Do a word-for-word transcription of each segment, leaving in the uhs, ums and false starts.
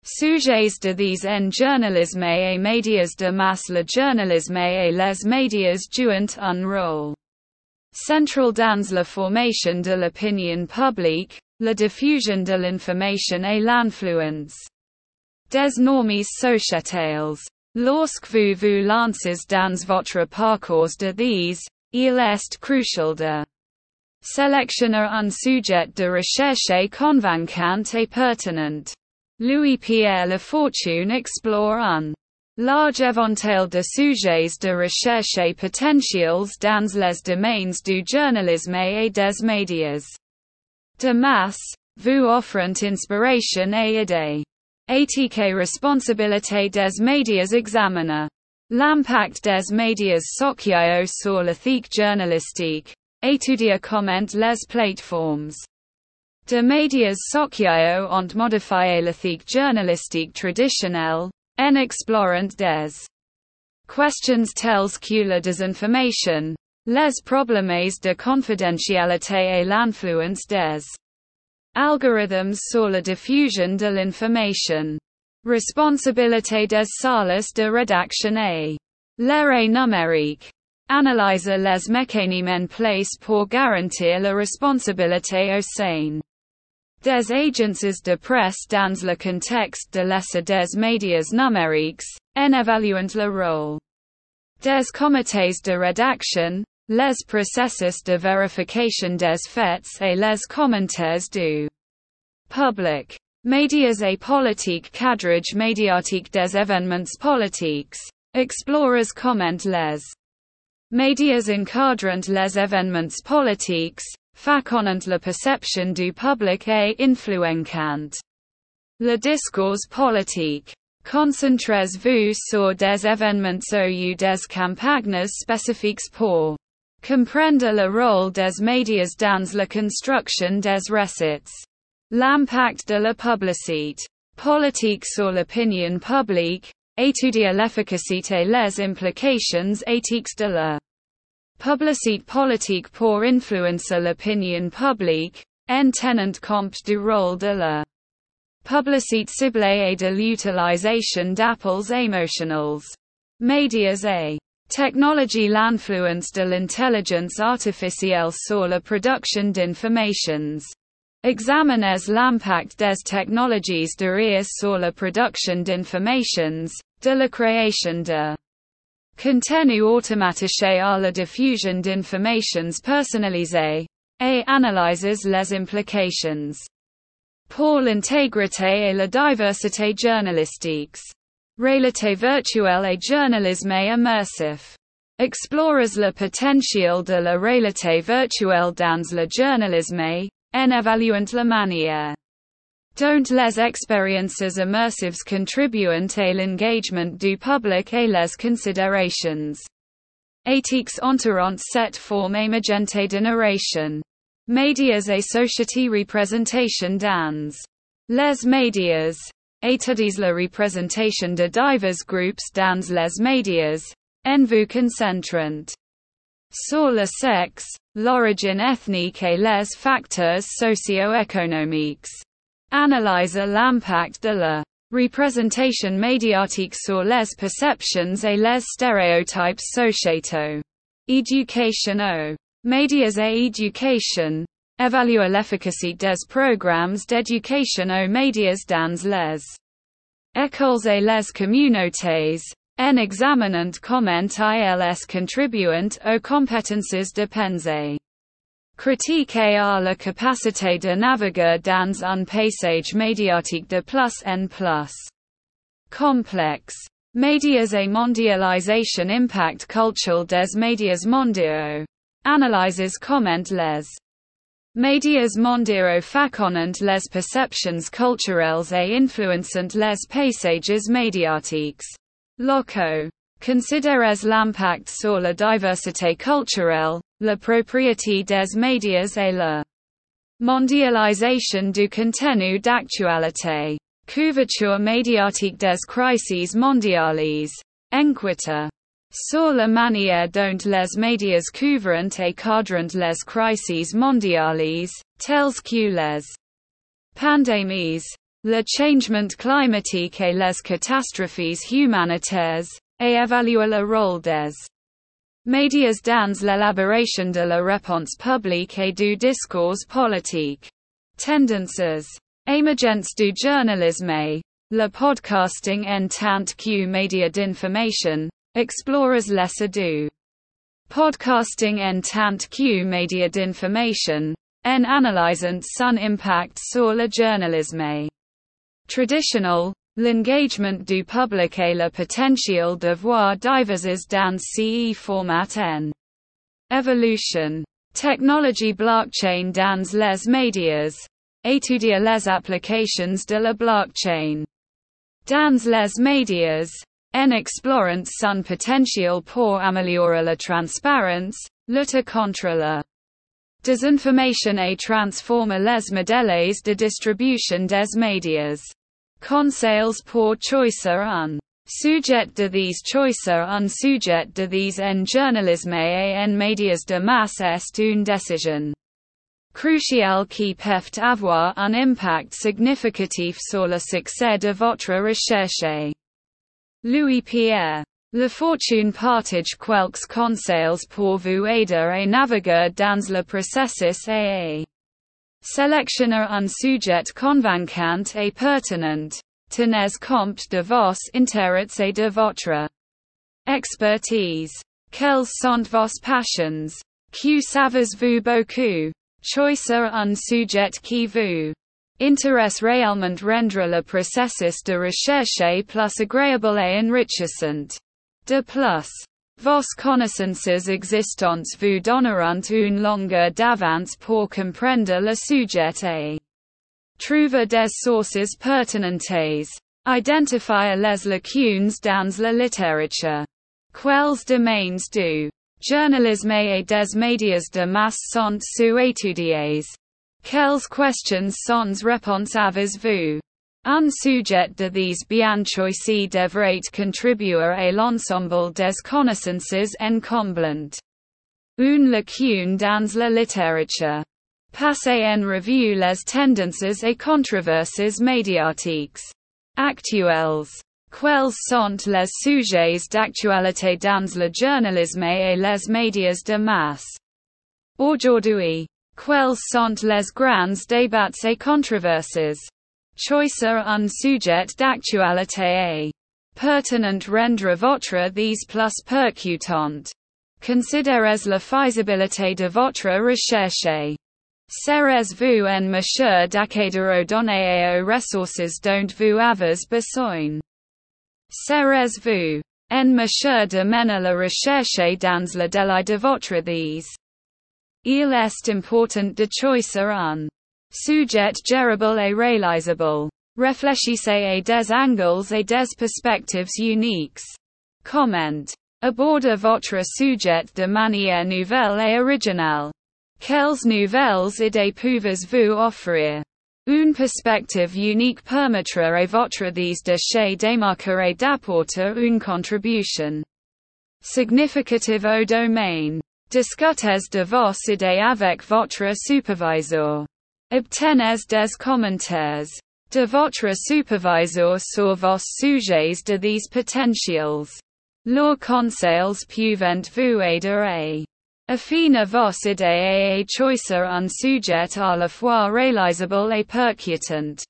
Sujets de these en journalisme et médias de masse. Le journalisme et les médias jouent un rôle central dans la formation de l'opinion publique, la diffusion de l'information et l'influence des normes sociétales. Lorsque vous vous lancez dans votre parcours de these, il est crucial de sélectionner un sujet de recherche convaincant et pertinent. Louis-Pierre Lafortune explore un large éventail de sujets de recherche potentiels dans les domaines du journalisme et des médias de masse, vous offrant inspiration et idées. Éthique et responsabilité des médias. Examiner l'impact des médias sociaux sur l'éthique journalistique. Étudier comment les plateformes de médias sociaux ont modifié l'éthique journalistique traditionnelle, en explorant des questions telles que la désinformation, les problèmes de confidentialité et l'influence des algorithmes sur la diffusion de l'information. Responsabilité des services de rédaction et l'ère numérique. Analyser les mécanismes en place pour garantir la responsabilité au sein des agences de presse dans le contexte de l'essai des médias numériques, en évaluant le rôle des comités de rédaction, les processus de vérification des faits et les commentaires du public. Médias et politiques. Cadrage médiatique des événements politiques. Explorers comment les médias encadrent les événements politiques, façonnant la perception du public et influencant le discours politique. Concentrez-vous sur des événements ou des campagnes spécifiques pour comprendre le rôle des médias dans la construction des récits. L'impact de la publicité politique sur l'opinion publique. Étudier l'efficacité et les implications éthiques de la publicité politique pour influencer l'opinion publique, en tenant compte du rôle de la publicité ciblée et de l'utilisation d'appels émotionnels. Médias et technologie. L'influence de l'intelligence artificielle sur la production d'informations. Examinez l'impact des technologies de I A sur la production d'informations, de la création de contenu automatisé à la diffusion d'informations personnalisées, et analyses les implications pour l'intégrité et la diversité journalistiques. Réalité virtuelle et journalisme immersif. Explorez le potentiel de la réalité virtuelle dans le journalisme, en évaluant la manière dont les expériences immersives contribuent à l'engagement du public et les considérations éthiques entourant cette forme émergente de narration. Médias et société. Représentation dans les médias. Étudiez la représentation de divers groupes dans les médias, en vous concentrant sur le sexe, l'origine ethnique et les facteurs socio-économiques. Analyser l'impact de la représentation médiatique sur les perceptions et les stéréotypes sociétaux. Éducation aux médias et éducation. Évaluer l'efficacité des programmes d'éducation aux médias dans les écoles et les communautés, en examinant comment ils contribuent aux compétences de pensée critique et à la capacité de naviguer dans un paysage médiatique de plus en plus complexe. Médias et mondialisation. Impact culturel des médias mondiaux. Analyses comment les médias mondiaux façonnent les perceptions culturelles et influencent les paysages médiatiques locaux. Considérez l'impact sur la diversité culturelle, la propriété des médias et la mondialisation du contenu d'actualité. Couverture médiatique des crises mondiales. Enquête sur la manière dont les médias couvrent et cadrent les crises mondiales, telles que les pandémies, Le changement climatique et les catastrophes humanitaires, et évaluer le rôle des médias dans l'élaboration de la réponse publique et du discours politique. Tendances. Émergence du journalisme et le podcasting en tant que média d'information, explores l'essai du podcasting en tant que média d'information, en analysant son impact sur le journalisme traditionnel, l'engagement du public et le potentiel de voir diverses dans ce format en évolution. Technologie blockchain dans les médias. Étudier les applications de la blockchain dans les médias, en explorant son potentiel pour améliorer la transparence, lutter contre la désinformation et transformer les modèles de distribution des médias. Conseils pour choisir un sujet de these choisir un sujet de these en journalisme et en médias de masse est une décision crucial qui peut avoir un impact significatif sur le succès de votre recherche. Louis Pierre. La fortune partage quelques conseils pour vous aider à naviguer dans le processus et à sélectionner un sujet convaincant et pertinent. Tenez compte de vos intérêts et de votre expertise. Quelles sont vos passions? Que savez-vous beaucoup? Choisir un sujet qui vous intéresse réellement rendre le processus de recherche plus agréable et enrichissant. De plus, vos connaissances existantes vous donneront une longueur d'avance pour comprendre le sujet et trouver des sources pertinentes. Identifier les lacunes dans la littérature. Quels domaines du journalisme et des médias de masse sont sous-étudiés? Quelles questions sans réponse avez-vous? Un sujet de these bien choisi devrait contribuer à l'ensemble des connaissances encomblantes. Une lacune dans la littérature. Passez en revue les tendances et controverses médiatiques actuelles. Quels sont les sujets d'actualité dans le journalisme et les médias de masse aujourd'hui? Quels sont les grands débats et controverses? Choisir un sujet d'actualité et pertinent rendre votre thèse plus percutante. Considérez la faisabilité de votre recherche. Serez-vous en mesure d'accéder aux données et aux ressources dont vous avez besoin? Serez-vous en mesure de mener la recherche dans le délai de votre thèse? Il est important de choisir un sujet gérable et réalisable. Réfléchissez à des angles et des perspectives uniques. Comment aborder votre sujet de manière nouvelle et originale? Quelles nouvelles idées pouvez-vous offrir? Une perspective unique permettra à votre thèse de se démarquer et d'apporter une contribution significative au domaine. Discutez de vos idées avec votre superviseur. Obtenez des commentaires de votre superviseur sur vos sujets de these potentials. Leurs conseils peuvent vous aider à affiner vos idées et à choisir un sujet à la fois réalisable et percutant.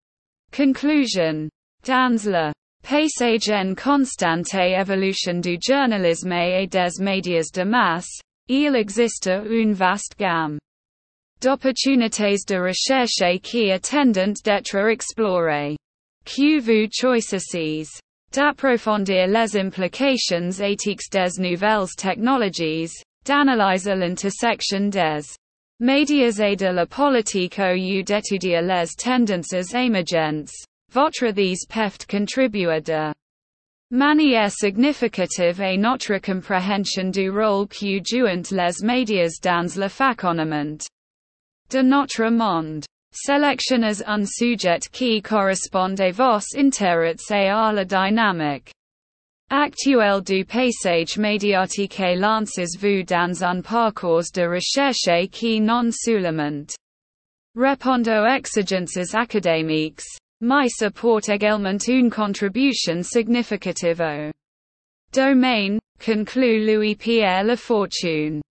Conclusion. Dans le paysage en constante évolution du journalisme et des médias de masse, il existe une vaste gamme d'opportunités de recherche qui attendent d'être explorées. Que vous choisissez d'approfondir les implications éthiques des nouvelles technologies, d'analyser l'intersection des médias et de la politique au lieu d'étudier les tendances émergentes. Votre thèse peut contribuer de manière significative à notre compréhension du rôle que jouent les médias dans le façonnement de notre monde. Sélectionnez un sujet qui correspond à vos intérêts et à la dynamique actuelle du paysage médiatique et lancez-vous dans un parcours de recherche qui non seulement répond aux exigences académiques, Mais apporte également une contribution significative au domaine, conclut Louis Pierre Lafortune.